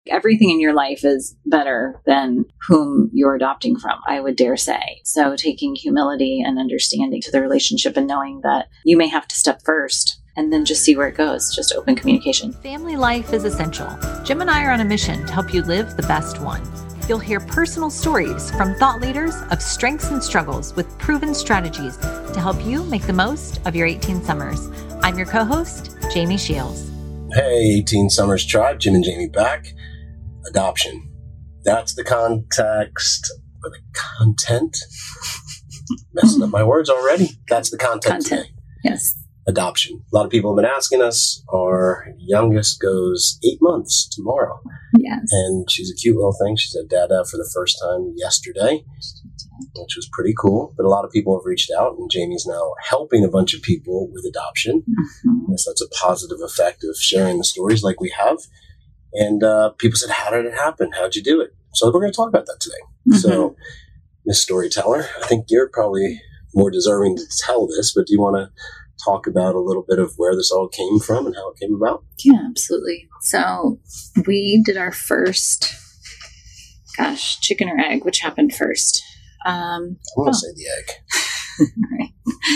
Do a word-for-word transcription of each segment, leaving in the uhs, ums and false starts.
Everything in your life is better than whom you're adopting from, I would dare say. So taking humility and understanding to the relationship and knowing that you may have to step first and then just see where it goes. Just open communication. Family life is essential. Jim and I are on a mission to help you live the best one. You'll hear personal stories from thought leaders of strengths and struggles with proven strategies to help you make the most of your eighteen summers. I'm your co-host, Jamie Shields. Hey, eighteen Summers Tribe, Jim and Jamie back. Adoption. That's the context or the content. Messing up my words already. That's the content, Content. today. Yes. Adoption. A lot of people have been asking us. Our youngest goes eight months tomorrow. Yes. And she's a cute little thing. She said Dada for the first time yesterday, which was pretty cool. But a lot of people have reached out, and Jamie's now helping a bunch of people with adoption. Mm-hmm. Yes, that's a positive effect of sharing the stories like we have. And uh, people said, how did it happen? How'd you do it? So we're going to talk about that today. Mm-hmm. So, Miss Storyteller, I think you're probably more deserving to tell this, but do you want to talk about a little bit of where this all came from and how it came about? Yeah, absolutely. So we did our first, gosh, chicken or egg, which happened first? Um, I'm going to oh. say the egg. Right.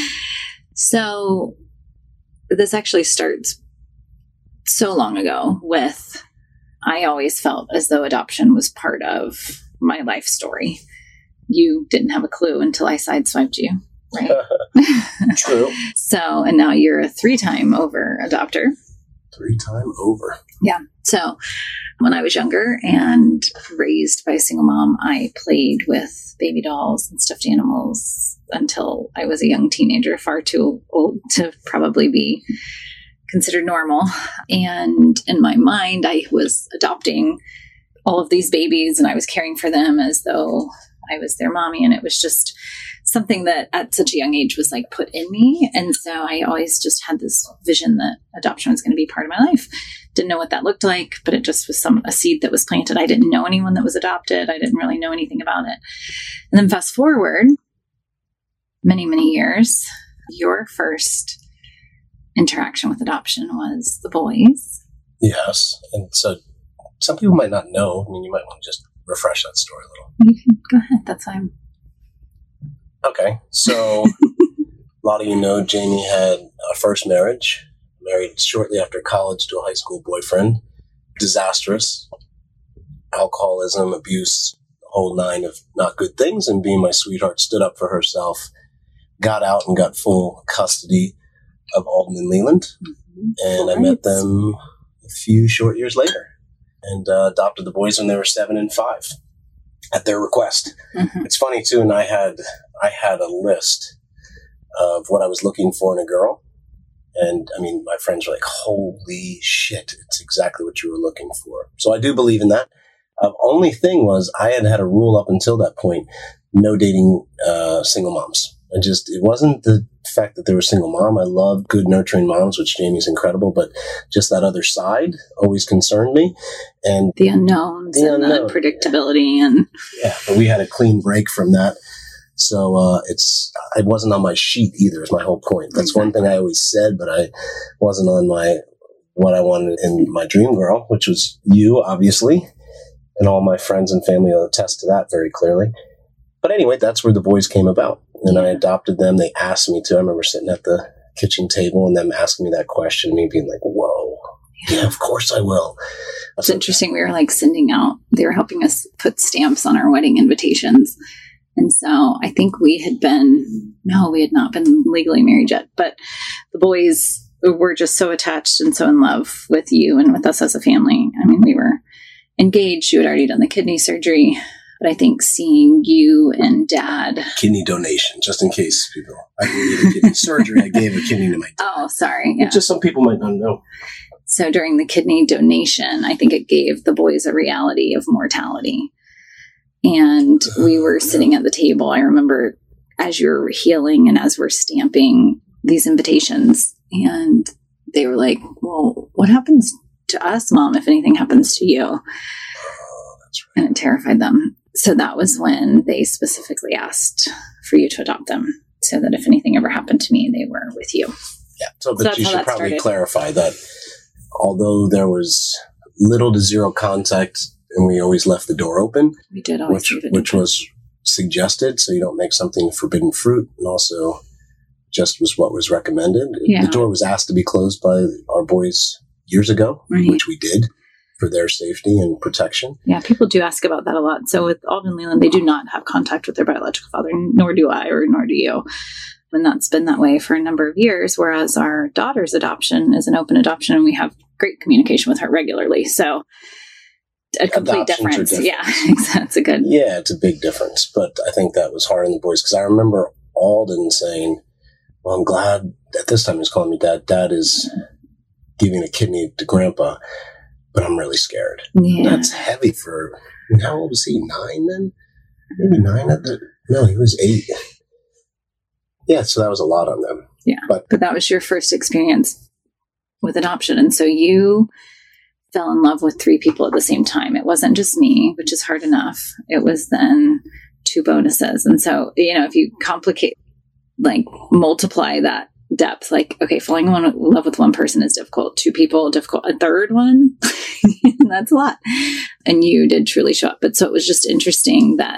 So this actually starts so long ago with, I always felt as though adoption was part of my life story. You didn't have a clue until I sideswiped you, right? True. So, and now you're a three-time over adopter. Three-time over. Yeah. So when I was younger and raised by a single mom, I played with baby dolls and stuffed animals until I was a young teenager, far too old to probably be considered normal. And in my mind, I was adopting all of these babies and I was caring for them as though I was their mommy. And it was just something that at such a young age was like put in me. And so I always just had this vision that adoption was going to be part of my life. Didn't know what that looked like, but it just was some a seed that was planted. I didn't know anyone that was adopted. I didn't really know anything about it. And then fast forward many, many years, your first interaction with adoption was the boys. Yes. And so some people might not know. I mean, you might want to just refresh that story a little. You can go ahead. That's fine. Okay. So a lot of you know Jamie had a first marriage, married shortly after college to a high school boyfriend. Disastrous. Alcoholism, abuse, the whole nine of not good things. And being my sweetheart, stood up for herself, got out and got full custody of Alden and Leland. Mm-hmm. And right. I met them a few short years later and uh, adopted the boys when they were seven and five at their request. Mm-hmm. It's funny too. And I had, I had a list of what I was looking for in a girl. And I mean, my friends were like, holy shit, it's exactly what you were looking for. So I do believe in that. The uh, only thing was I had had a rule up until that point, no dating uh, single moms. I just, it wasn't the fact that they were a single mom. I love good nurturing moms, which Jamie's incredible, but just that other side always concerned me. And the unknowns the and unknown. the unpredictability. And yeah, but we had a clean break from that. So uh, it's, it wasn't on my sheet either, is my whole point. That's exactly. One thing I always said, but I wasn't on my, what I wanted in my dream girl, which was you, obviously. And all my friends and family will attest to that very clearly. But anyway, that's where the boys came about. And I adopted them. They asked me to. I remember sitting at the kitchen table and them asking me that question, me being like, whoa, yeah, of course I will. It's interesting. We were like sending out, they were helping us put stamps on our wedding invitations. And so I think we had been, no, we had not been legally married yet, but the boys were just so attached and so in love with you and with us as a family. I mean, we were engaged. You had already done the kidney surgery. But I think seeing you and Dad... Kidney donation, just in case people... I didn't need a kidney surgery. I gave a kidney to my dad. Oh, sorry. Yeah. Just some people might not know. So during the kidney donation, I think it gave the boys a reality of mortality. And we were sitting at the table. I remember as you were healing and as we're stamping these invitations. And they were like, well, what happens to us, Mom, if anything happens to you? Oh, that's right. And it terrified them. So that was when they specifically asked for you to adopt them so that if anything ever happened to me, they were with you. Yeah. So, but so you should probably started. clarify that although there was little to zero contact, and we always left the door open. We did always which, leave it which open. was suggested, so you don't make something forbidden fruit, and also just was what was recommended. Yeah. The door was asked to be closed by our boys years ago, Right. which we did for their safety and protection. Yeah, people do ask about that a lot. So with Alden Leland, they do not have contact with their biological father, nor do I, or nor do you. And that's been that way for a number of years, whereas our daughter's adoption is an open adoption, and we have great communication with her regularly. So a complete Adoptions are difference. different. Yeah, that's a good. Yeah, it's a big difference, but I think that was hard on the boys, because I remember Alden saying, well, I'm glad at this time he's calling me dad. Dad is giving a kidney to grandpa, but I'm really scared. Yeah. That's heavy for, how old was he? Nine then? Maybe nine at the, no, he was eight. Yeah, so that was a lot on them. Yeah. But, but that was your first experience with adoption. And so you fell in love with three people at the same time. It wasn't just me, which is hard enough. It was then two bonuses. And so, you know, if you complicate, like multiply that depth, like, okay, falling in love with one person is difficult. Two people, difficult. A third one, that's a lot. And you did truly show up. But so it was just interesting that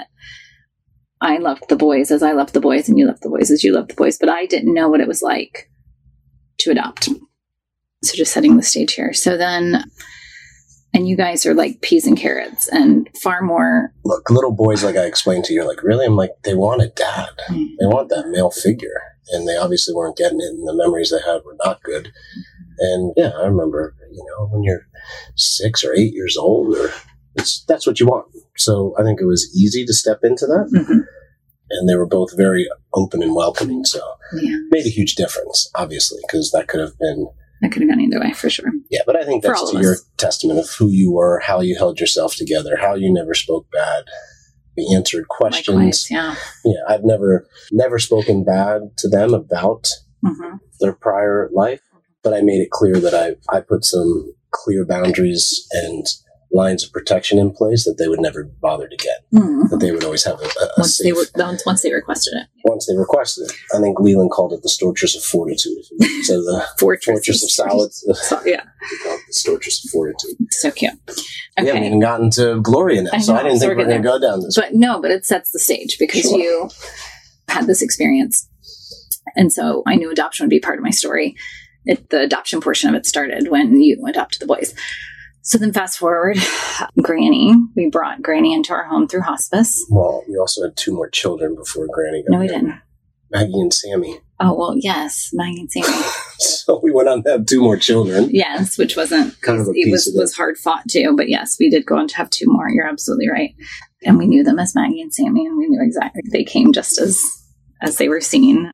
I loved the boys as I loved the boys, and you loved the boys as you loved the boys. But I didn't know what it was like to adopt. So just setting the stage here. So then, and you guys are like peas and carrots and far more. look, little boys, like I explained to you, like, really? I'm like, they want a dad. Mm. They want that male figure. And they obviously weren't getting it, and the memories they had were not good. And yeah, I remember, you know, when you're six or eight years old, or it's, that's what you want. So I think it was easy to step into that. Mm-hmm. And they were both very open and welcoming. So Yeah, it made a huge difference, obviously, because that could have been. that could have gone either way for sure. Yeah, but I think For that's all to of your us. testament of who you were, how you held yourself together, how you never spoke bad. We answered questions. Likewise, yeah. Yeah, I've never never spoken bad to them about Mm-hmm. their prior life, but I made it clear that I, I put some clear boundaries and lines of protection in place that they would never bother to get, Mm-hmm. that they would always have a, a, a Once safe, they were, once, once they requested it. once they requested it. I think Leland called it the Fortress of Fortitude. So the Fortress, Fortress of Salads. So, yeah, We call it the Fortress of Fortitude. so cute. We haven't Okay, even gotten to Gloria now, I so I know, didn't so think we're we were going to getting go down this. but no, but it sets the stage because Sure. you had this experience, and so I knew adoption would be part of my story. It, the adoption portion of it started when you adopted the boys. So then fast forward, Granny, we brought Granny into our home through hospice. Well, we also had two more children before Granny got No, we here. didn't. Maggie and Sammy. Oh, well, yes, Maggie and Sammy. So we went on to have two more children. Yes, which wasn't, Kind of a it piece was, of it. was hard fought too. But yes, we did go on to have two more. You're absolutely right. And we knew them as Maggie and Sammy, and we knew exactly they came just as as they were seen.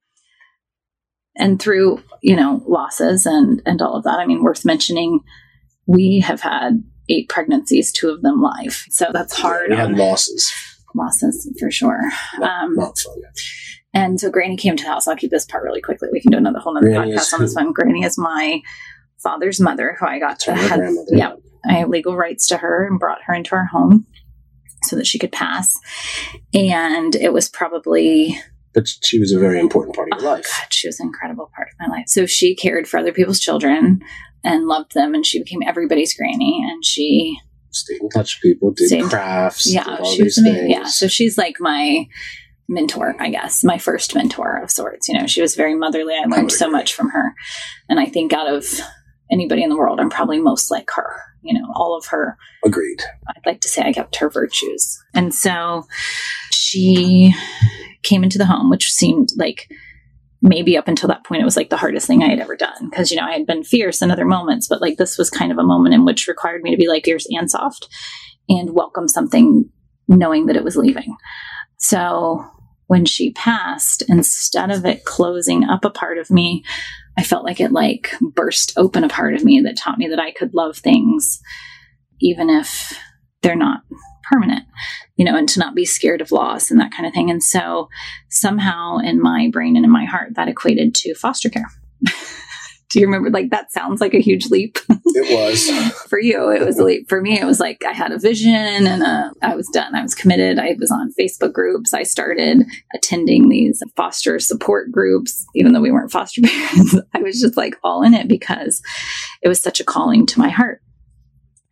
And through, you know, losses and, and all of that, I mean, worth mentioning, we have had eight pregnancies, two of them live. So that's hard We had on losses. losses for sure. Not, Um, not fun. and so Granny came to the house. I'll keep this part really quickly. We can do another whole nother Granny is podcast on this who? one. Granny is my father's mother, who I got to Her have. grandmother. Yeah, I have legal rights to her and brought her into our home so that she could pass. And it was probably, But she was a very important part of your oh, life. God, she was an incredible part of my life. So she cared for other people's children and loved them, and she became everybody's granny. And she, Stayed in touch with people, did Stayed- crafts, did yeah, all she was these amazing. things. Yeah, so she's like my mentor, I guess, my first mentor of sorts. You know, she was very motherly. I learned so much from her. And I think out of anybody in the world, I'm probably most like her. You know, all of her, Agreed. I'd like to say I kept her virtues. And so she came into the home, which seemed like maybe up until that point, it was like the hardest thing I had ever done. Because, you know, I had been fierce in other moments, but like this was kind of a moment in which required me to be like fierce and soft and welcome something knowing that it was leaving. So when she passed, instead of it closing up a part of me, I felt like it like burst open a part of me that taught me that I could love things even if they're not permanent, you know, and to not be scared of loss and that kind of thing. And so somehow in my brain and in my heart, that equated to foster care. Do you remember? Like, that sounds like a huge leap. It was. For you, it was a leap. For me, it was like I had a vision and uh, I was done. I was committed. I was on Facebook groups. I started attending these foster support groups, even though we weren't foster parents. I was just like all in it because it was such a calling to my heart.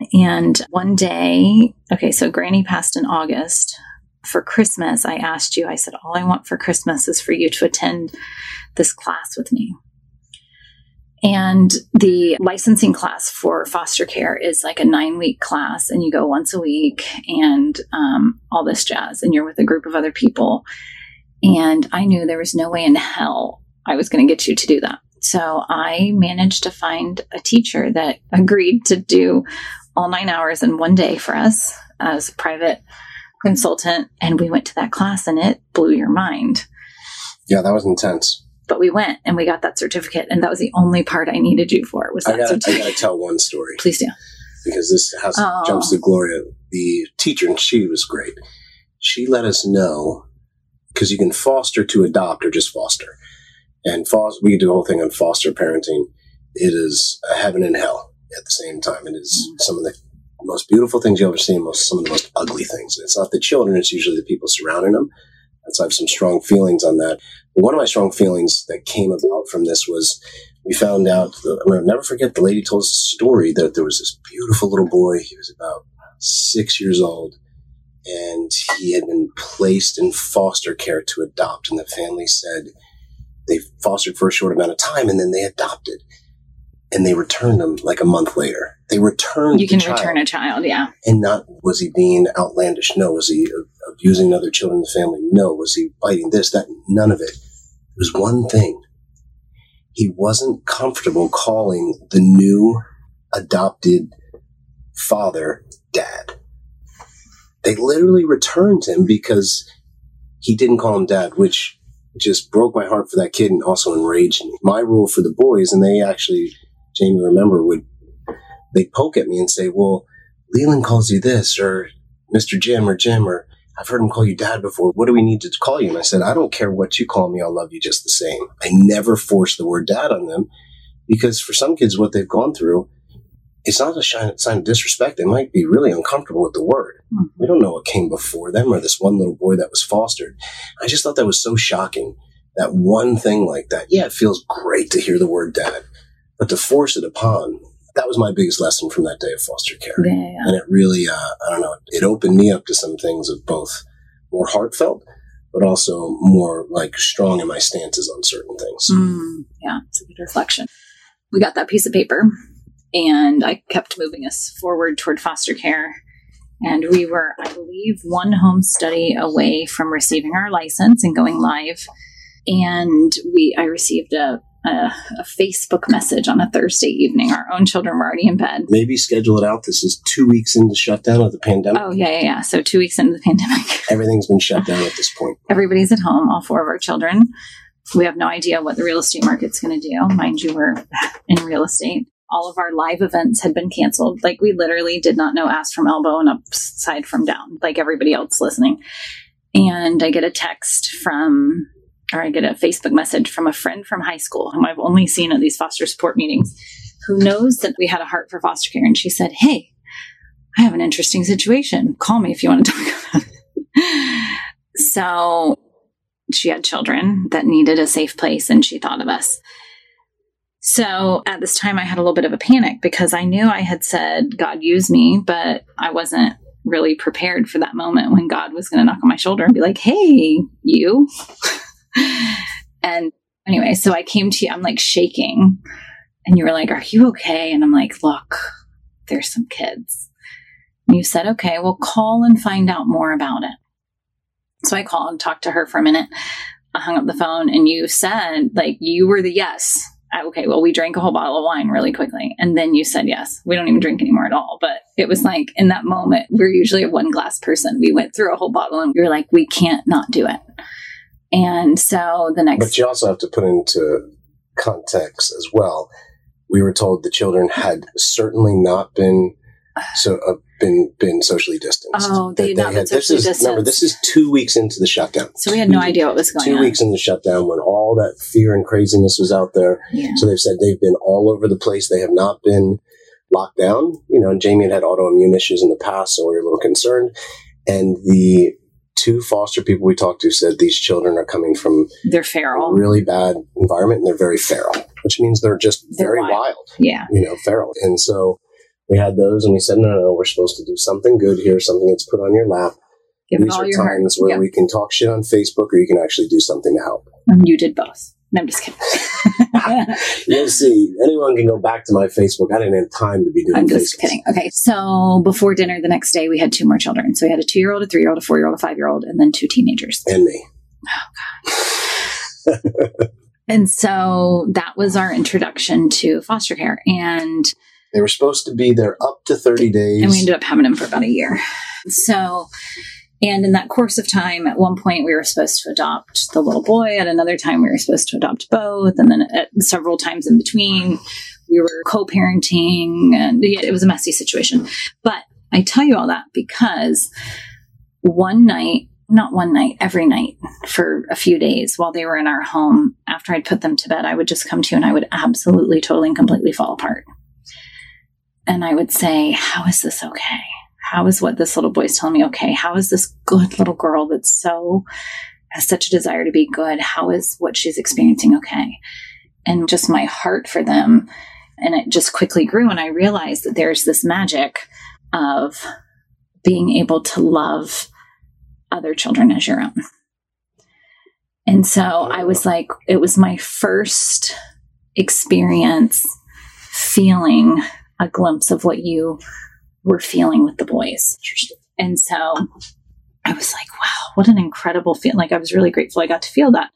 And one day, okay, so Granny passed in August. For Christmas, I asked you, I said, all I want for Christmas is for you to attend this class with me. And the licensing class for foster care is like a nine week class, and you go once a week and um, all this jazz, and you're with a group of other people. And I knew there was no way in hell I was going to get you to do that. So I managed to find a teacher that agreed to do all nine hours in one day for us as a private consultant. And we went to that class and it blew your mind. Yeah, that was intense. But we went and we got that certificate, and that was the only part I needed you for. Was that I gotta, certificate. I got to tell one story. Please do. Because this has Oh. jumps to Gloria, the teacher, and she was great. She let us know, because you can foster to adopt or just foster. And foster, we could do a whole thing on foster parenting. It is a heaven and hell at the same time. It is mm-hmm. some of the most beautiful things you'll ever see, and most, some of the most ugly things. It's not the children, it's usually the people surrounding them. And so I have some strong feelings on that. But one of my strong feelings that came about from this was we found out, I'm going to never forget, the lady told us a story that there was this beautiful little boy. He was about six years old, and he had been placed in foster care to adopt. And the family said they fostered for a short amount of time, and then they adopted. And they returned him like a month later. They returned You can the child. return a child, yeah. And not, was he being outlandish? No. Was he uh, abusing other children in the family? No. Was he biting this, that? None of it. It was one thing. He wasn't comfortable calling the new adopted father dad. They literally returned him because he didn't call him dad, which just broke my heart for that kid and also enraged me. My rule for the boys, and they actually, Jamie, remember, would they poke at me and say, well, Leland calls you this, or Mister Jim, or Jim, or I've heard him call you dad before. What do we need to call you? And I said, I don't care what you call me. I'll love you just the same. I never forced the word dad on them, because for some kids, what they've gone through, it's not a sign of disrespect. They might be really uncomfortable with the word. Mm-hmm. We don't know what came before them, or this one little boy that was fostered. I just thought that was so shocking. That one thing like that. Yeah, it feels great to hear the word dad, but to force it upon, that was my biggest lesson from that day of foster care. Yeah, yeah. And it really, uh, I don't know, it opened me up to some things of both more heartfelt, but also more like strong in my stances on certain things. Mm, yeah, it's a good reflection. We got that piece of paper, and I kept moving us forward toward foster care. And we were, I believe, one home study away from receiving our license and going live. And we, I received a, a, a Facebook message on a Thursday evening. Our own children were already in bed. Maybe schedule it out. This is two weeks into shutdown of the pandemic. Oh, yeah, yeah, yeah. So two weeks into the pandemic. Everything's been shut down at this point. Everybody's at home, all four of our children. We have no idea what the real estate market's going to do. Mind you, we're in real estate. All of our live events had been canceled. Like, we literally did not know ass from elbow and upside from down, like everybody else listening. And I get a text from... or I get a Facebook message from a friend from high school whom I've only seen at these foster support meetings, who knows that we had a heart for foster care. And she said, hey, I have an interesting situation. Call me if you want to talk about it. So she had children that needed a safe place, and she thought of us. So at this time, I had a little bit of a panic because I knew I had said, God, use me, but I wasn't really prepared for that moment when God was going to knock on my shoulder and be like, hey, you. And anyway, so I came to you, I'm like shaking, and you were like, are you okay? And I'm like, look, there's some kids. And you said, okay, well, call and find out more about it. So I called and talked to her for a minute. I hung up the phone, and you said, like, you were the yes. I, okay, well, we drank a whole bottle of wine really quickly. And then you said yes. We don't even drink anymore at all. But it was like, in that moment, we're usually a one glass person. We went through a whole bottle, and you were like, we can't not do it. And so the next... But you also have to put into context as well. We were told the children had certainly not been so uh, been been socially distanced. Oh, they, they not had, been socially this is, distanced. Remember, this is two weeks into the shutdown. So we had no idea what was going two on. Two weeks into the shutdown when all that fear and craziness was out there. Yeah. So they've said they've been all over the place. They have not been locked down. You know, and Jamie had had autoimmune issues in the past, so we were a little concerned. And the two foster people we talked to said these children are coming from they're feral, a really bad environment, and they're very feral, which means they're just they're very wild. wild. Yeah. You know, feral. And so We had those, and we said, no, no, no, we're supposed to do something good here, something that's put on your lap. Give it These all are your heart. times where Yep. we can talk shit on Facebook, or you can actually do something to help. And you did both. No, I'm just kidding. You'll see. Anyone can go back to my Facebook. I didn't have time to be doing I'm just Facebooks. kidding. Okay. So before dinner the next day, we had two more children. So we had a two-year-old, a three-year-old, a four-year-old, a five-year-old, and then two teenagers. And me. And so that was our introduction to foster care. And They were supposed to be there up to thirty days. and we ended up having them for about a year. So, and in that course of time, at one point we were supposed to adopt the little boy. At another time we were supposed to adopt both. And then at several times in between, we were co-parenting, and yeah, it was a messy situation. But I tell you all that because one night, not one night, every night for a few days while they were in our home, after I'd put them to bed, I would just come to you and I would absolutely, totally, and completely fall apart. And I would say, how is this okay? How is what this little boy's telling me okay? How is this good little girl that's so, has such a desire to be good? How is what she's experiencing okay? And just my heart for them. And it just quickly grew. And I realized that there's this magic of being able to love other children as your own. And so I was like, it was my first experience feeling a glimpse of what you were feeling with the boys. And so I was like, wow, what an incredible feeling. Like I was really grateful I got to feel that.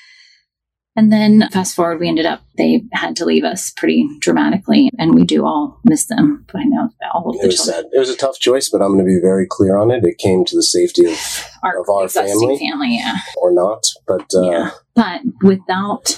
And then fast forward, we ended up, they had to leave us pretty dramatically, and we do all miss them. But I know all of the It was children. sad. It was a tough choice, but I'm going to be very clear on it. It came to the safety of Our, of our existing family. family, yeah. or not. But uh, Yeah. But without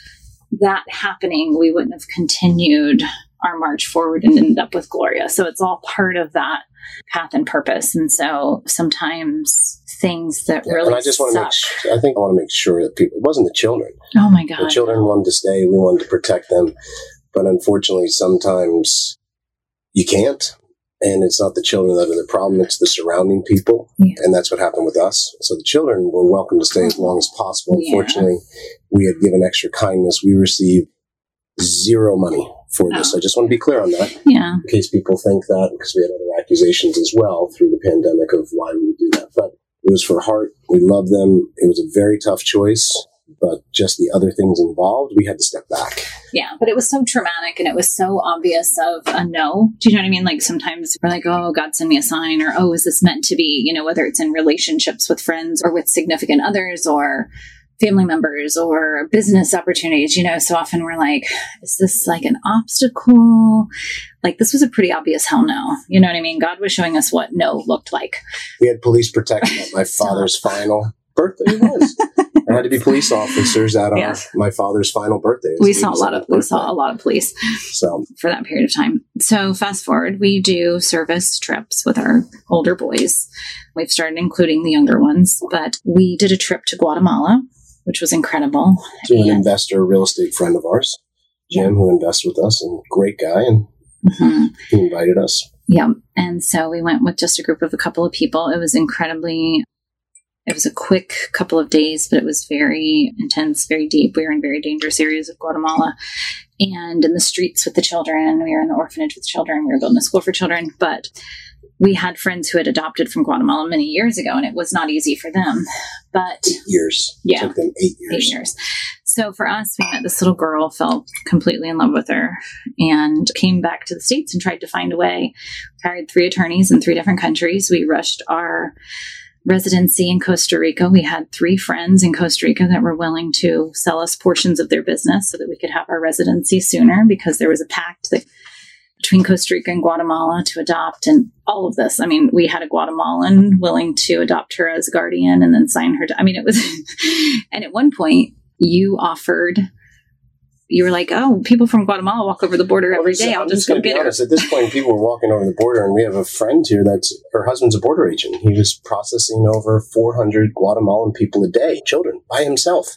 that happening, we wouldn't have continued our march forward and ended up with Gloria. So it's all part of that path and purpose. And so sometimes things that yeah, really and I just want to suck. make sure, I think I want to make sure that people, it wasn't the children. Oh my God. The children wanted to stay. We wanted to protect them. But unfortunately, sometimes you can't. And it's not the children that are the problem. It's the surrounding people. Yeah. And that's what happened with us. So the children were welcome to stay as long as possible. Yeah. Unfortunately, we had given extra kindness. We received zero money for this. Oh. I just want to be clear on that. Yeah. In case people think that, because we had other accusations as well through the pandemic of why we would do that. But it was for heart. We love them. It was a very tough choice, but just the other things involved, we had to step back. Yeah. But it was so traumatic and it was so obvious of a no. Do you know what I mean? Like sometimes we're like, oh, God send me a sign, or, oh, is this meant to be? You know, whether it's in relationships with friends or with significant others or family members or business opportunities, you know, so often we're like, is this like an obstacle? Like this was a pretty obvious hell no. You know what I mean? God was showing us what no looked like. We had police protection at my father's final birthday. It was. There had to be police officers at our, Yeah. my father's final birthday. It was We his saw a lot of, eighty-seventh we saw a birthday. lot of police So for that period of time. So fast forward, we do service trips with our older boys. We've started including the younger ones, but we did a trip to Guatemala, which was incredible. to an And- investor, a real estate friend of ours, Jim, who invests with us, and great guy, and Mhm. he invited us. Yeah. And so we went with just a group of a couple of people. It was incredibly, it was a quick couple of days, but it was very intense, very deep. We were in very dangerous areas of Guatemala and in the streets with the children. We were in the orphanage with children. We were building a school for children, but we had friends who had adopted from Guatemala many years ago, and it was not easy for them. But Eight years. Yeah. It took them eight years. eight years. So for us, we met this little girl, fell completely in love with her, and came back to the States and tried to find a way. Hired three attorneys in three different countries. We rushed our residency in Costa Rica. We had three friends in Costa Rica that were willing to sell us portions of their business so that we could have our residency sooner, because there was a pact that between Costa Rica and Guatemala to adopt, and all of this. I mean, we had a Guatemalan willing to adopt her as guardian and then sign her. To, I mean, it was, and at one point you offered, you were like, oh, people from Guatemala walk over the border every day. I'll I'm just going go to be get her. honest. At this point, people were walking over the border, and we have a friend here that's, her husband's a border agent. He was processing over four hundred Guatemalan people a day, children, by himself.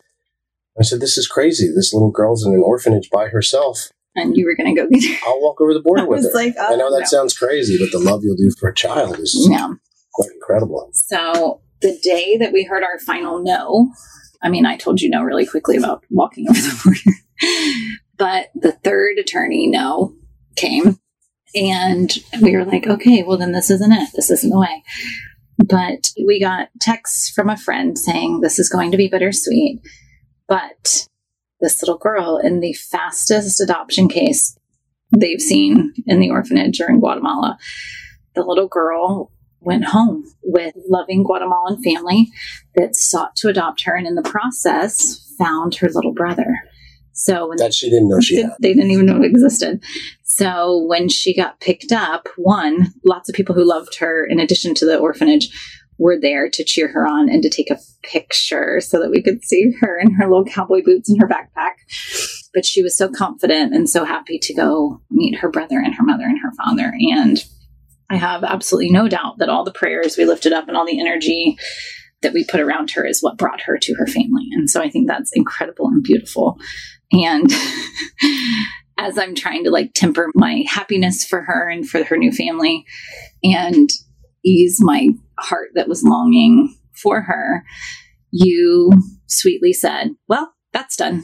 I said, this is crazy. This little girl's in an orphanage by herself. And you were going to go get her. I'll walk over the border I with was her. like, oh, I know that no. sounds crazy, but the love you'll do for a child is Yeah. quite incredible. So the day that we heard our final no, I mean, I told you no really quickly about walking over the border, but the third attorney no came. And we were like, okay, well, then this isn't it. This isn't the way. But we got texts from a friend saying this is going to be bittersweet. But this little girl, in the fastest adoption case they've seen in the orphanage or in Guatemala, the little girl went home with loving Guatemalan family that sought to adopt her, and in the process found her little brother. So when that they, she didn't know she they, had. They didn't even know it existed. So when she got picked up, one, lots of people who loved her, in addition to the orphanage, were there to cheer her on and to take a picture so that we could see her in her little cowboy boots and her backpack. But she was so confident and so happy to go meet her brother and her mother and her father. And I have absolutely no doubt that all the prayers we lifted up and all the energy that we put around her is what brought her to her family. And so I think that's incredible and beautiful. And as I'm trying to like temper my happiness for her and for her new family and ease my heart that was longing for her, you sweetly said, well, that's done.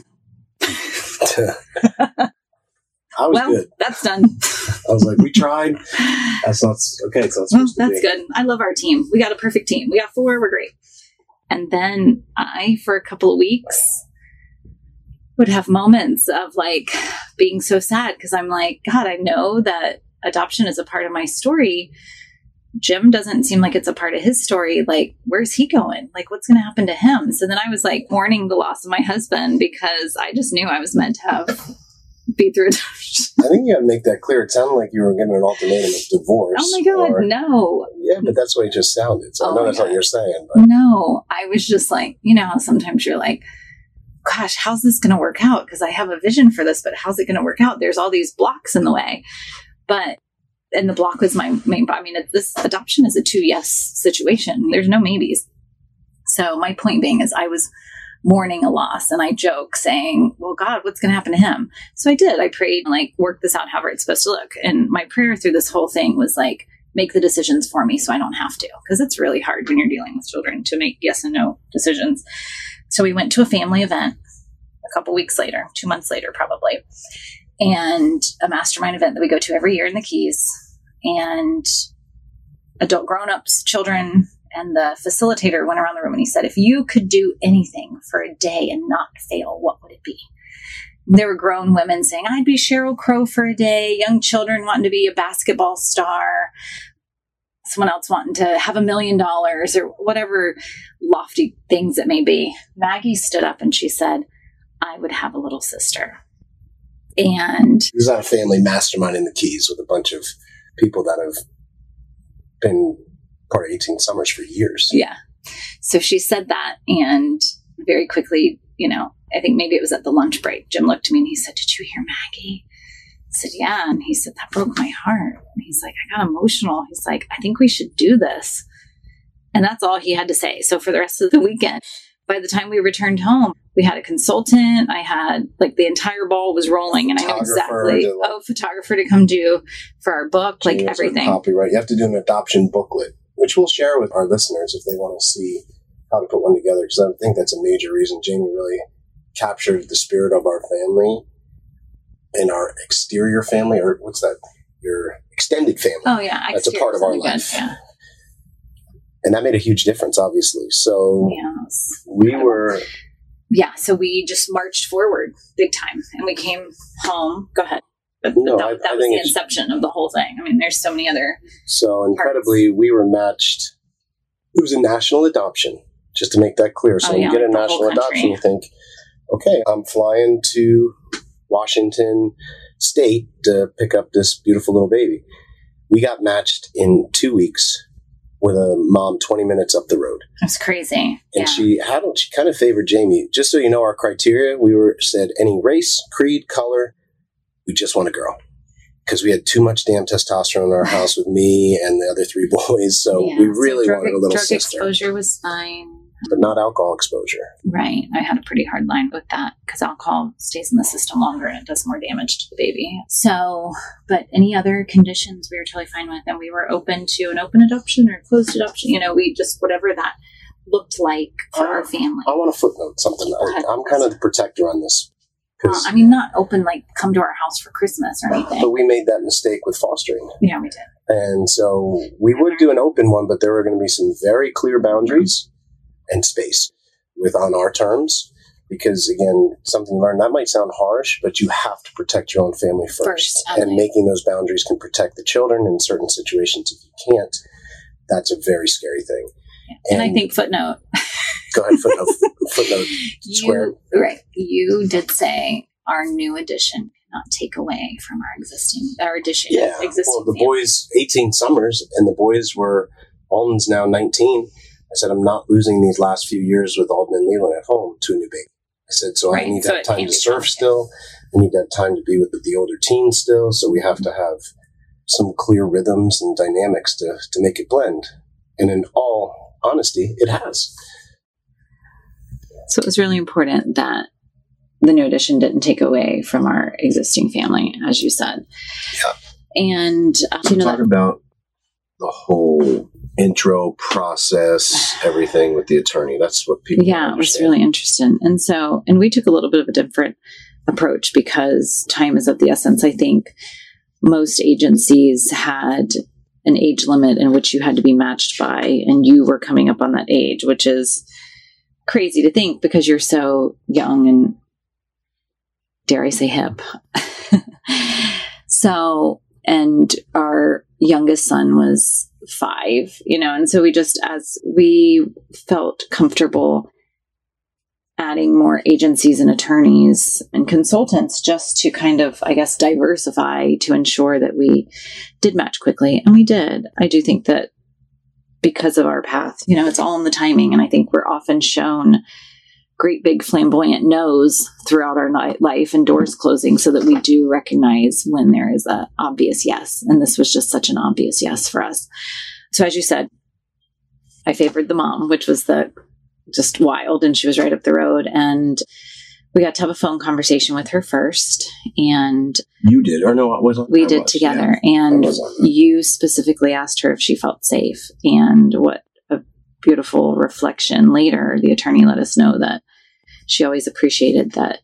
I was well, good. That's done. I was like, we tried. That's not okay. It's not well, supposed to that's be. good. I love our team. We got a perfect team. We got four. We're great. And then I, for a couple of weeks, would have moments of like being so sad because I'm like, God, I know that adoption is a part of my story. Jim doesn't seem like it's a part of his story. Like, where's he going? Like, what's going to happen to him? So then I was like mourning the loss of my husband because I just knew I was meant to have be through adoption. I think you got to make that clear. It sounded like you were given an ultimatum of divorce. Oh my God, or, no. Yeah, but that's what it just sounded. So oh I know that's God. what you're saying. But. No, I was just like, you know how sometimes you're like, gosh, how's this going to work out? Because I have a vision for this, but how's it going to work out? There's all these blocks in the way. But, and the block was my main, I mean, it, this adoption is a two yes situation. There's no maybes. So my point being is I was mourning a loss, and I joke saying, well, God, what's going to happen to him? So I did. I prayed, like, work this out however it's supposed to look. And my prayer through this whole thing was like, make the decisions for me so I don't have to. Because it's really hard when you're dealing with children to make yes and no decisions. So we went to a family event a couple weeks later, two months later probably, and a mastermind event that we go to every year in the Keys. And adult grown-ups, children, and the facilitator went around the room and he said, if you could do anything for a day and not fail, what would it be? There were grown women saying, I'd be Sheryl Crow for a day. Young children wanting to be a basketball star. Someone else wanting to have a million dollars or whatever lofty things it may be. Maggie stood up and she said, I would have a little sister. And this is not a family mastermind in the Keys with a bunch of people that have been part of eighteen Summers for years. Yeah. So she said that, and very quickly, you know, I think maybe it was at the lunch break, Jim looked at me and he said, did you hear Maggie? I said, yeah. And he said, that broke my heart. And he's like, I got emotional. He's like, I think we should do this. And that's all he had to say. So for the rest of the weekend, by the time we returned home, we had a consultant. I had, like, the entire ball was rolling, and I know exactly, to, like, oh, photographer to come do for our book, like everything. Copyright. You have to do an adoption booklet, which we'll share with our listeners if they want to see how to put one together, because I think that's a major reason Jamie really captured the spirit of our family and our exterior family, or what's that? Your extended family. Oh, yeah. That's a part of our life. Good, yeah. And that made a huge difference, obviously. So yes. we were... Yeah, so we just marched forward big time, and we came home. Go ahead. But, no, but that, I, that I was think the inception of the whole thing. I mean, there's so many other So incredibly, parts. We were matched. It was a national adoption, just to make that clear. So oh, when yeah, you get a national adoption, you think, okay, I'm flying to Washington State to pick up this beautiful little baby. We got matched in two weeks with a mom twenty minutes up the road. That's crazy. And yeah. she had, she kind of favored Jamie. Just so you know, our criteria, we were said any race, creed, color, we just want a girl. Because we had too much damn testosterone in our house with me and the other three boys. So yeah, we really so drug, wanted a little drug sister. Drug exposure was fine. But not alcohol exposure. Right. I had a pretty hard line with that because alcohol stays in the system longer and it does more damage to the baby. So, but any other conditions we were totally fine with. And we were open to an open adoption or closed adoption. You know, we just, whatever that looked like for uh, our family. I want to footnote something. I, I'm kind of the protector on this. Well, I mean, not open, like, come to our house for Christmas or anything. But we made that mistake with fostering. Yeah, we did. And so we would do an open one, but there were going to be some very clear boundaries and space with on our terms. Because, again, something you learn, that might sound harsh, but you have to protect your own family first. First, and making those boundaries can protect the children in certain situations. If you can't, that's a very scary thing. Yeah. And, and I think footnote. Go ahead, footnote, footnote squared. You, right. You did say our new addition cannot take away from our existing, our addition. Yeah. Existing well, the family. boys, eighteen summers, and the boys were, Alden's now nineteen. I said, I'm not losing these last few years with Alden and Leland at home to a new baby. I said, so right. I need to so have time to surf still. I need to have time to be with the older teens still. So we have to have some clear rhythms and dynamics to, to make it blend. And in all honesty, it has. So it was really important that the new addition didn't take away from our existing family, as you said. Yeah. And uh, you know, talk that- about the whole intro process, everything with the attorney. That's what people yeah, it was really interesting. And so, and we took a little bit of a different approach because time is of the essence. I think most agencies had an age limit in which you had to be matched by, and you were coming up on that age, which is crazy to think because you're so young and, dare I say, hip. So, and our youngest son was five, you know, and so we just, as we felt comfortable adding more agencies and attorneys and consultants just to kind of, I guess, diversify to ensure that we did match quickly. And we did. I do think that because of our path, you know, it's all in the timing. And I think we're often shown great big flamboyant no's throughout our life and doors closing so that we do recognize when there is a obvious yes. And this was just such an obvious yes for us. So as you said, I favored the mom, which was the just wild. And she was right up the road. And we got to have a phone conversation with her first. And you did, or no, it wasn't. We did was, together. Yeah. And you specifically asked her if she felt safe. And what a beautiful reflection later, the attorney let us know that she always appreciated that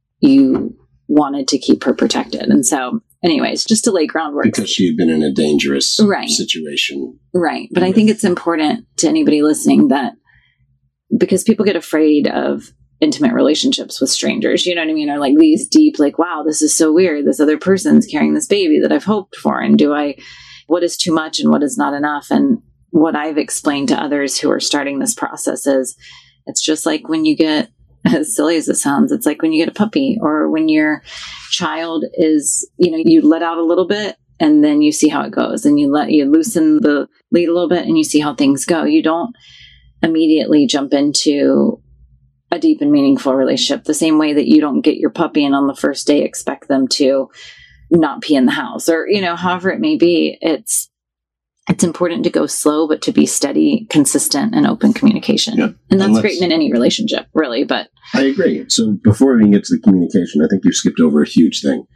you wanted to keep her protected. And so, anyways, just to lay groundwork. Because she had been in a dangerous right. situation. Right. But I think it's important to anybody listening that because people get afraid of intimate relationships with strangers, you know what I mean? Or like these deep, like, wow, this is so weird. This other person's carrying this baby that I've hoped for. And do I, what is too much and what is not enough? And what I've explained to others who are starting this process is it's just like when you get, as silly as it sounds, it's like when you get a puppy or when your child is, you know, you let out a little bit and then you see how it goes and you let, you loosen the lead a little bit and you see how things go. You don't immediately jump into a deep and meaningful relationship the same way that you don't get your puppy and on the first day expect them to not pee in the house or, you know, however it may be. It's, it's important to go slow, but to be steady, consistent, and open communication. Yeah. And that's and great in any relationship, really. But I agree. So before we even get to the communication, I think you skipped over a huge thing.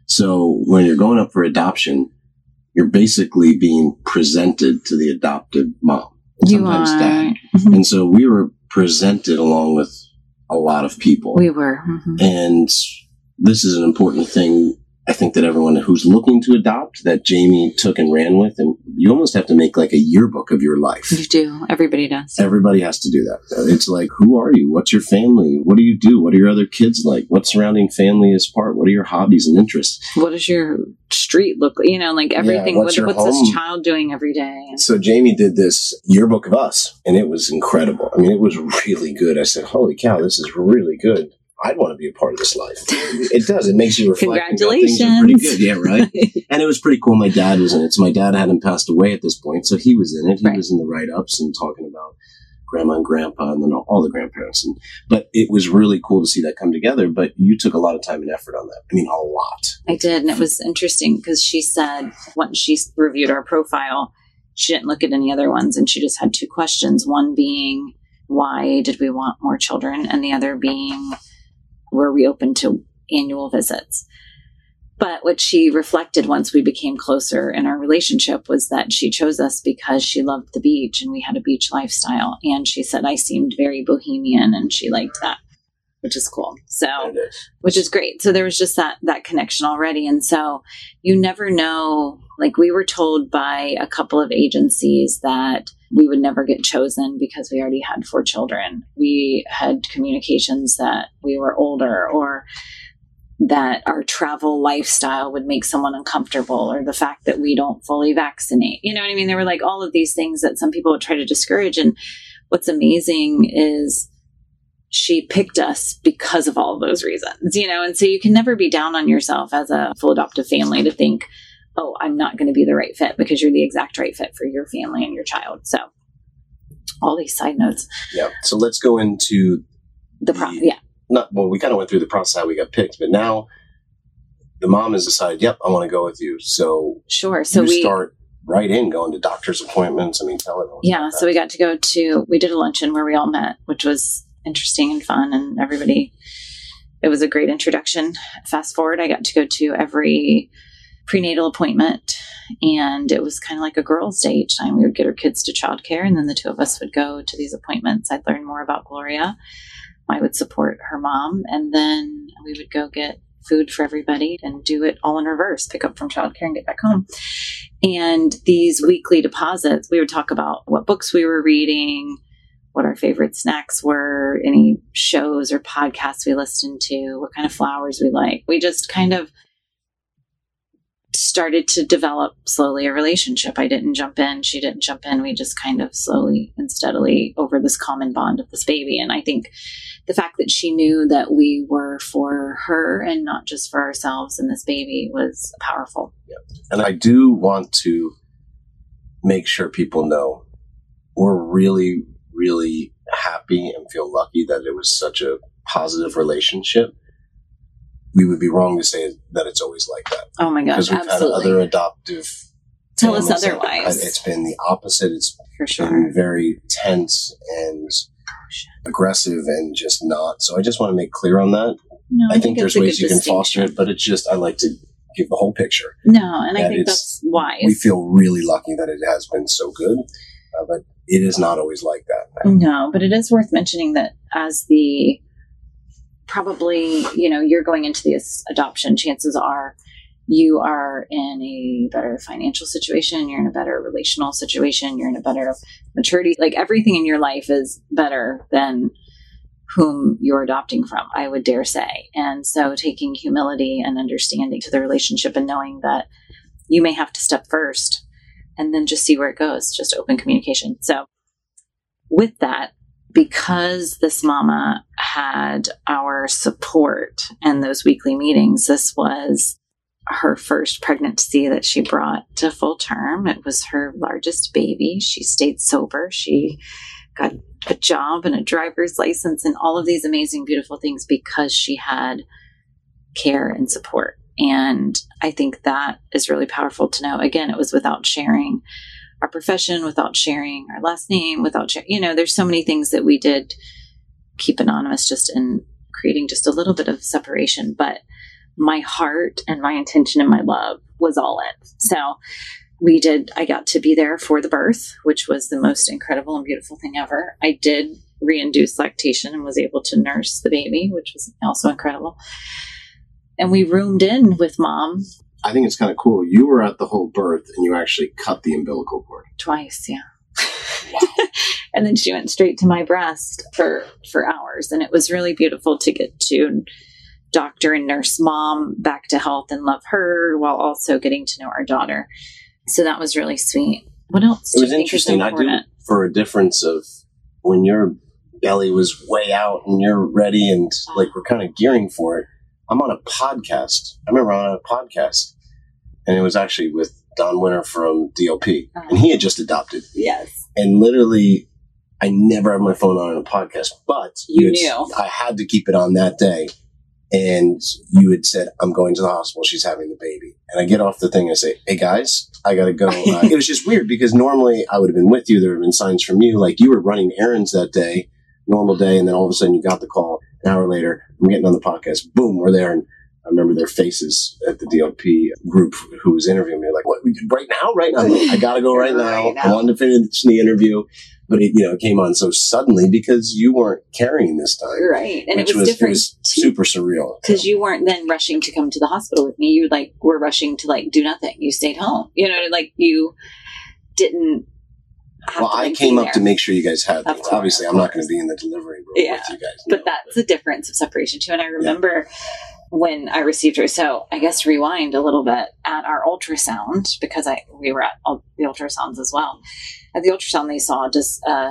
So when you're going up for adoption, you're basically being presented to the adopted mom. You sometimes are. Dad. Mm-hmm. And so we were presented along with a lot of people. We were. Mm-hmm. And this is an important thing, I think, that everyone who's looking to adopt, that Jamie took and ran with, and you almost have to make like a yearbook of your life. You do. Everybody does. Everybody has to do that. It's like, who are you? What's your family? What do you do? What are your other kids like? What surrounding family is part? What are your hobbies and interests? What does your street look like? You know, like everything. Yeah, what's what, what's home? This child doing every day? So Jamie did this yearbook of us, and it was incredible. I mean, it was really good. I said, holy cow, this is really good. I'd want to be a part of this life. It does. It makes you reflect. Congratulations. Things are pretty good. Yeah, right? And it was pretty cool. My dad was in it. So my dad hadn't passed away at this point. So he was in it. He right. was in the write-ups and talking about grandma and grandpa and then all, all the grandparents. And, but it was really cool to see that come together. But you took a lot of time and effort on that. I mean, a lot. I did. And it was interesting because she said once she reviewed our profile, she didn't look at any other ones. And she just had two questions. One being, why did we want more children? And the other being, were we open to annual visits? But what she reflected once we became closer in our relationship was that she chose us because she loved the beach and we had a beach lifestyle. And she said I seemed very bohemian and she liked that. which is cool. So, It is. which is great. So there was just that, that connection already. And so you never know, like we were told by a couple of agencies that we would never get chosen because we already had four children. We had communications that we were older, or that our travel lifestyle would make someone uncomfortable, or the fact that we don't fully vaccinate. You know what I mean? There were like all of these things that some people would try to discourage. And what's amazing is she picked us because of all of those reasons, you know? And so you can never be down on yourself as a full adoptive family to think, oh, I'm not going to be the right fit, because you're the exact right fit for your family and your child. So all these side notes. Yeah. So let's go into The pro- yeah. Not well. We kind of went through the process how we got picked, but now the mom has decided, "Yep, I want to go with you." So Sure. So you we start right in going to doctor's appointments. I mean, tell everyone. Yeah. about So that. we got to go to, we did a luncheon where we all met, which was interesting and fun, and everybody, it was a great introduction. Fast forward, I got to go to every prenatal appointment, and it was kind of like a girls' day. Each time we would get our kids to childcare, and then the two of us would go to these appointments. I'd learn more about Gloria. I would support her mom, and then we would go get food for everybody and do it all in reverse, pick up from childcare and get back home. And these weekly deposits, we would talk about what books we were reading, what our favorite snacks were, any shows or podcasts we listened to, what kind of flowers we like. We just kind of started to develop slowly a relationship. I didn't jump in. She didn't jump in. We just kind of slowly and steadily over this common bond of this baby. And I think the fact that she knew that we were for her and not just for ourselves and this baby was powerful. Yeah. And I do want to make sure people know we're really, really happy and feel lucky that it was such a positive relationship. We would be wrong to say that it's always like that. Oh my gosh, Because we've absolutely. had other adoptive Tell us families that- otherwise. It's been the opposite. It's For sure. been very tense and aggressive and just not. So I just want to make clear on that. No, I, think there's it's a ways good you can foster distinction. it, but it's just, I like to give the whole picture. No, and I that think it's- that's wise. We feel really lucky that it has been so good, uh, but it is not always like that. No, but it is worth mentioning that as the probably, you know, you're going into this adoption, chances are you are in a better financial situation, you're in a better relational situation, you're in a better maturity. Like everything in your life is better than whom you're adopting from, I would dare say. And so taking humility and understanding to the relationship and knowing that you may have to step first and then just see where it goes, just open communication. So with that, because this mama had our support and those weekly meetings, this was her first pregnancy that she brought to full term. It was her largest baby. She stayed sober. She got a job and a driver's license and all of these amazing, beautiful things because she had care and support. And I think that is really powerful to know. Again, it was without sharing our profession, without sharing our last name, without sharing, you know, there's so many things that we did keep anonymous just in creating just a little bit of separation. But my heart and my intention and my love was all in. So we did, I got to be there for the birth, which was the most incredible and beautiful thing ever. I did re-induce lactation and was able to nurse the baby, which was also incredible. And we roomed in with mom. I think it's kind of cool. You were at the whole birth and you actually cut the umbilical cord. Twice, yeah. Wow. And then she went straight to my breast for, for hours. And it was really beautiful to get to doctor and nurse mom back to health and love her while also getting to know our daughter. So that was really sweet. What else? It do was you think is interesting. I do, important? for a difference of when your belly was way out and you're ready and like we're kind of gearing for it. I'm on a podcast. I remember I'm on a podcast and it was actually with Don Winter from D L P Uh-huh. and he had just adopted. Yes. And literally, I never have my phone on in a podcast, but You had- knew. I had to keep it on that day. And you had said, I'm going to the hospital. She's having the baby. And I get off the thing and I say, hey guys, I got to go. Uh, it was just weird because normally I would have been with you. There would have been signs from you. Like you were running errands that day, normal day. And then all of a sudden you got the call an hour later. I'm getting on the podcast. Boom, we're there. And I remember their faces at the D L P group who was interviewing me. Like, what? Right now? Right now? I'm like, I got to go right now. Right now. I wanted to finish the interview. but it, you know, it came on so suddenly because you weren't carrying this time. Right. And which it was, was different. It was super surreal. Because you weren't then rushing to come to the hospital with me. You like were rushing to like do nothing. You stayed home. You know, like you didn't have Well, to, like, I came be up there. to make sure you guys had things. course, Obviously, of I'm not going course. to be in the delivery room Yeah. with you guys. But no, that's the difference of separation too. And I remember when I received her. So I guess rewind a little bit at our ultrasound, because I we were at all the ultrasounds as well. At the ultrasound, they saw just a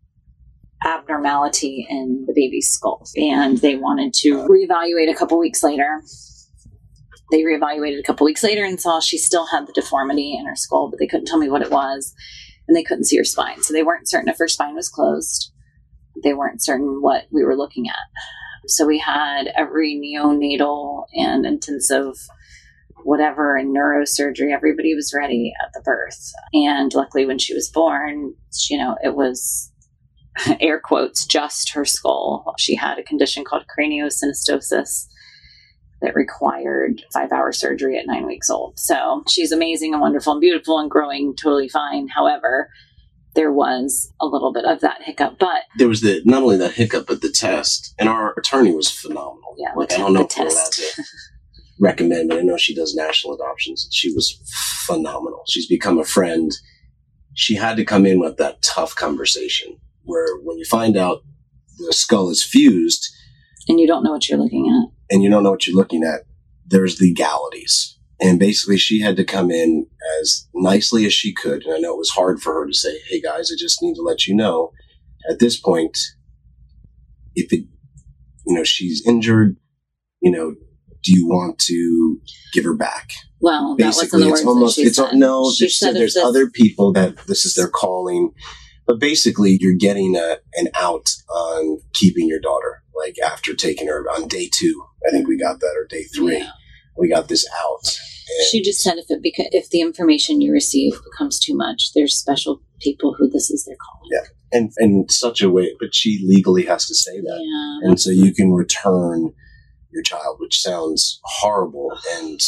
abnormality in the baby's skull, and they wanted to reevaluate a couple weeks later. They reevaluated a couple weeks later and saw she still had the deformity in her skull, but they couldn't tell me what it was, and they couldn't see her spine. So they weren't certain if her spine was closed. They weren't certain what we were looking at. So we had every neonatal and intensive whatever and neurosurgery. Everybody was ready at the birth. And luckily when she was born, you know, it was air quotes, just her skull. She had a condition called craniosynostosis that required five hour surgery at nine weeks old. So she's amazing and wonderful and beautiful and growing totally fine. However, there was a little bit of that hiccup, but there was the not only the hiccup, but the test. And our attorney was phenomenal. Yeah, like, the I don't know te- if we're allowed test. to recommend, but I know she does national adoptions. She was phenomenal. She's become a friend. She had to come in with that tough conversation where when you find out the skull is fused and you don't know what you're looking at. and you don't know what you're looking at, there's legalities. And basically she had to come in as nicely as she could. And I know it was hard for her to say, hey guys, I just need to let you know at this point, if it, you know, she's injured, you know, do you want to give her back? Well, that Basically, wasn't the it's words almost, that she it's, said. no, She she said said if there's this- other people that this is their calling. But basically, you're getting a, an out on keeping your daughter, like after taking her on day two. I think we got that, or day three. Yeah. We got this out. And She just said if it beca- if the information you receive becomes too much, there's special people who this is their calling. Yeah. And in such a way, but she legally has to say that. Yeah. And so you can return your child, which sounds horrible. And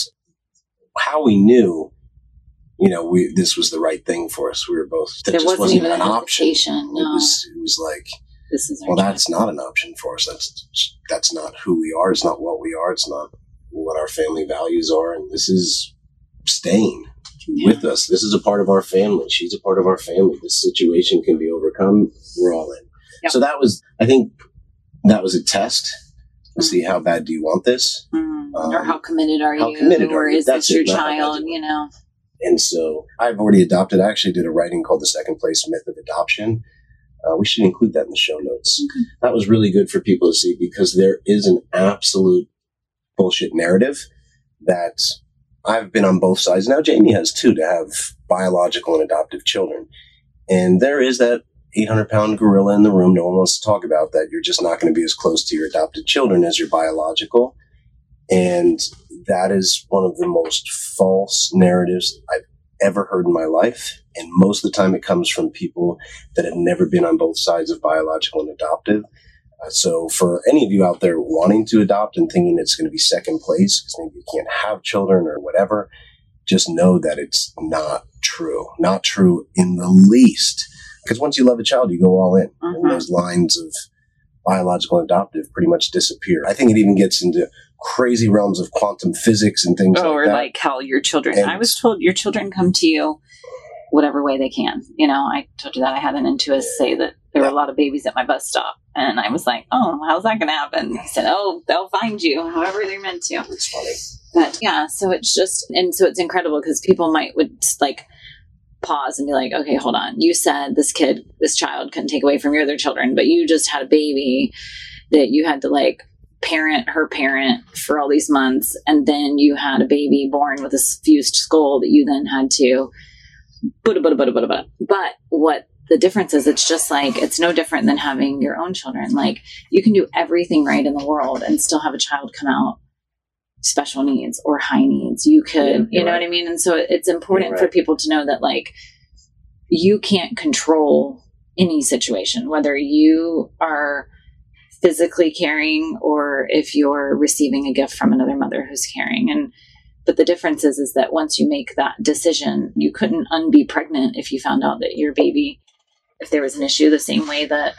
how we knew, you know, we this was the right thing for us. We were both, that There just wasn't even an a option. It hesitation. No, was, it was like, this is our well, child. that's not an option for us. That's that's not who we are. It's not what we are. It's not what our family values are. And this is staying Yeah. with us. This is a part of our family. She's a part of our family. This situation can be overcome. We're all in. Yep. So that was, I think, that was a test to see how bad do you want this, Mm. um, or how committed are how you? committed or are you? is That's this your it, not how bad child? you You know. and so I've already adopted. I actually did a writing called The Second Place Myth of Adoption. Uh, we should include that in the show notes. Okay. That was really good for people to see because there is an absolute bullshit narrative that I've been on both sides. Now Jamie has too, to have biological and adoptive children. And there is that eight hundred pound gorilla in the room no one wants to talk about, that you're just not going to be as close to your adopted children as your biological. And that is one of the most false narratives I've ever heard in my life. And most of the time it comes from people that have never been on both sides of biological and adoptive. Uh, so for any of you out there wanting to adopt and thinking it's going to be second place because maybe you can't have children or whatever, just know that it's not true. Not true in the least. Because once you love a child, you go all in. Mhm. And those lines of biological and adoptive pretty much disappear. I think it even gets into crazy realms of quantum physics and things Oh, like or that. like how your children. And- I was told your children come to you whatever way they can. You know, I told you that I had an intuit say that there were a lot of babies at my bus stop. And I was like, oh, how's that going to happen? He said, oh, they'll find you however they're meant to. It's funny. But yeah, so it's just, and so it's incredible because people might would like pause and be like, okay, hold on. You said this kid, this child couldn't take away from your other children, but you just had a baby that you had to like parent her parent for all these months. And then you had a baby born with a fused skull that you then had to, but, but, but, but, but, but what the difference is, it's just like, it's no different than having your own children. Like you can do everything right in the world and still have a child come out special needs or high needs. You could, Yeah, you know right. what I mean? And so it's important You're for right. people to know that like you can't control any situation, whether you are physically caring or if you're receiving a gift from another mother who's caring. And but the difference is, is that once you make that decision, you couldn't unbe pregnant if you found out that your baby if there was an issue, the same way that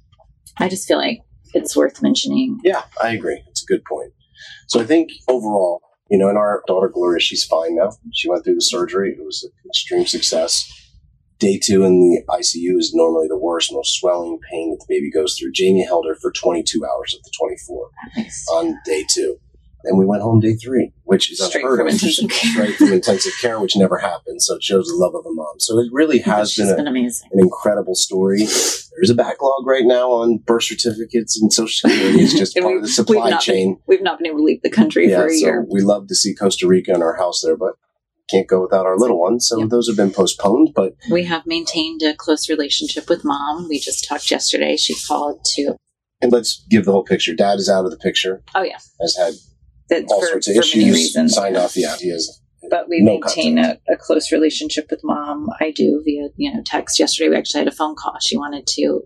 I just feel like it's worth mentioning. Yeah, I agree. It's a good point. So I think overall, you know, and our daughter Gloria, she's fine now. She went through the surgery. It was an extreme success. Day two in the I C U is normally the worst, most swelling pain that the baby goes through. Jamie held her for twenty-two hours of the twenty-four Nice. on day two. And we went home day three, which is Straight unheard from of. intensive care. Right from intensive care, which never happened. So it shows the love of a mom. So it really has She's been, a, been amazing. an incredible story. There's a backlog right now on birth certificates and Social Security. It's just And part we- of the supply we've not chain. Been, we've not been able to leave the country Yeah, for a so year. we love to see Costa Rica and our house there, but can't go without our little one. So Yep. those have been postponed. But We have maintained a close relationship with mom. We just talked yesterday. She called to, and let's give the whole picture. Dad is out of the picture. oh yeah, Has had that's all for, sorts of for issues. many reasons. Signed off. Yeah, he has. But we no maintain contact. a, a close relationship with mom. I do via, you know, text. Yesterday we actually had a phone call. She wanted to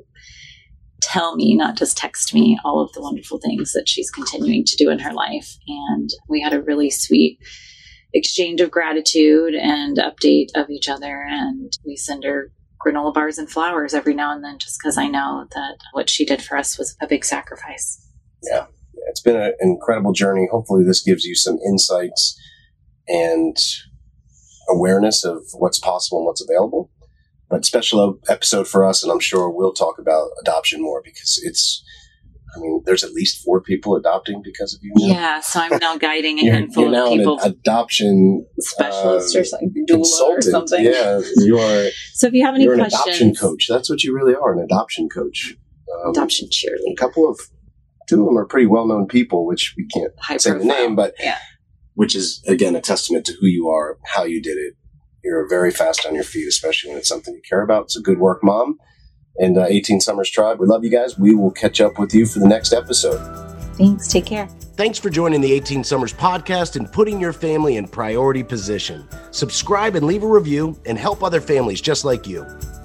tell me, not just text me, all of the wonderful things that she's continuing to do in her life. And we had a really sweet exchange of gratitude and update of each other. And we send her granola bars and flowers every now and then, just because I know that what she did for us was a big sacrifice. Yeah, it's been an incredible journey. Hopefully this gives you some insights and awareness of what's possible and what's available. But special episode for us, and I'm sure we'll talk about adoption more because it's, I mean, there's at least four people adopting because of you now. Yeah, so I'm now guiding a You're, handful you're now of people. an adoption Specialist uh, or something, doula or consultant. something. Yeah, you are. So if you have any You're an questions, adoption coach. That's what you really are, an adoption coach. Um, adoption A cheerleader, couple of, two of them are pretty well-known people, which we can't high say the profile. name, but yeah, which is, again, a testament to who you are, how you did it. You're very fast on your feet, especially when it's something you care about. It's a good work, Mom. And uh, eighteen Summers Tribe, we love you guys. We will catch up with you for the next episode. thanks. Take care. Thanks for joining the eighteen Summers podcast and putting your family in priority position. Subscribe and leave a review and help other families just like you.